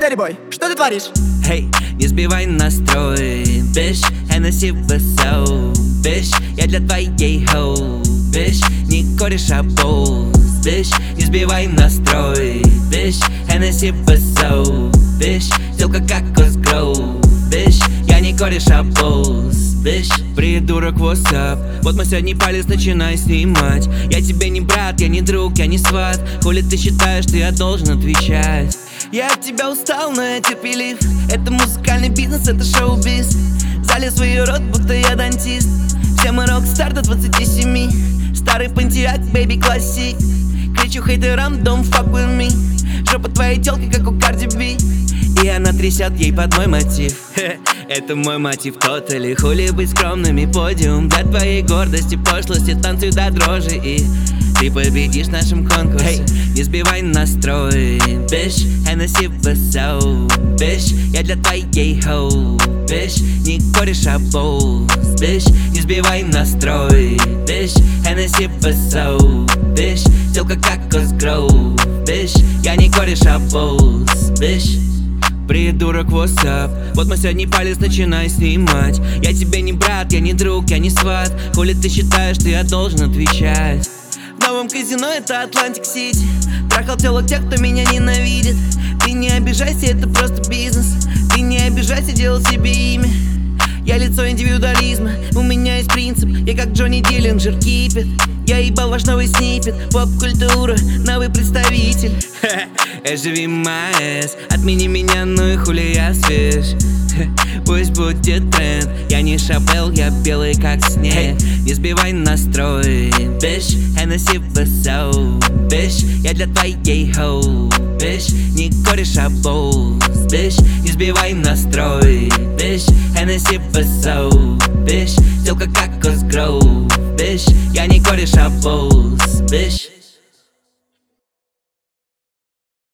Дэрибой, что ты творишь? Эй, не сбивай настрой, бич, Hennessy высоу, бич, я для твоей хоу, бич, не кореш, а боус, бич, не сбивай настрой, бич, Hennessy высоу, бич, сделка как Cosgrow, бич, я не кореш, а боус, бич. Придурок, what's up? Вот мой средний палец начинай снимать. Я тебе не брат, я не друг, я не сват. Хули ты считаешь, что я должен отвечать? Я от тебя устал, но я терпелив. Это музыкальный бизнес, это шоу-биз. Залез в свой рот, будто я дантист. Все мы рок-стар до 27. Старый пантеак, бэйби классик. Кричу хейтерам, don't fuck with me. Жопа твоей тёлки, как у Cardi B. И она трясет ей под мой мотив. Это мой мотив, тот или хули быть скромными. Подиум для твоей гордости, пошлости, танцуй до дрожи. И ты победишь в нашем конкурсе. Не сбивай настрой, бич, Hennessy высоу, бич, я для твоей хоу, бич, не кореш, а боус, бич, не сбивай настрой, бич, Hennessy высоу, бич, сделка как Cosgrow, бич, я не кореш, а боус, бич. Придурок, what's up? Вот мой средний палец начинай снимать. Я тебе не брат, я не друг, я не сват. Хули ты считаешь, что я должен отвечать? В новом казино это Атлантик-Сити. Трахал тело тех, кто меня ненавидит. Ты не обижайся, это просто бизнес. Ты не обижайся, делай себе имя. Я лицо индивидуализма, у меня есть принцип. Я как Джонни Диллинджер, кипит. Я ебал ваш новый снипет. Поп-культура, новый представитель. Живи майс, отмени меня, ну и хули я свеж. Пусть будет тренд, я не Шапел, я белый как снег. Не сбивай настрой, бич, Hennessy высоу, бич, я для твоей хоу, бич, не кореш, а боус, бич, не сбивай настрой, бич, Hennessy высоу, бич, сделка как Cosgrow, бич, я не кореш, а боус, бич.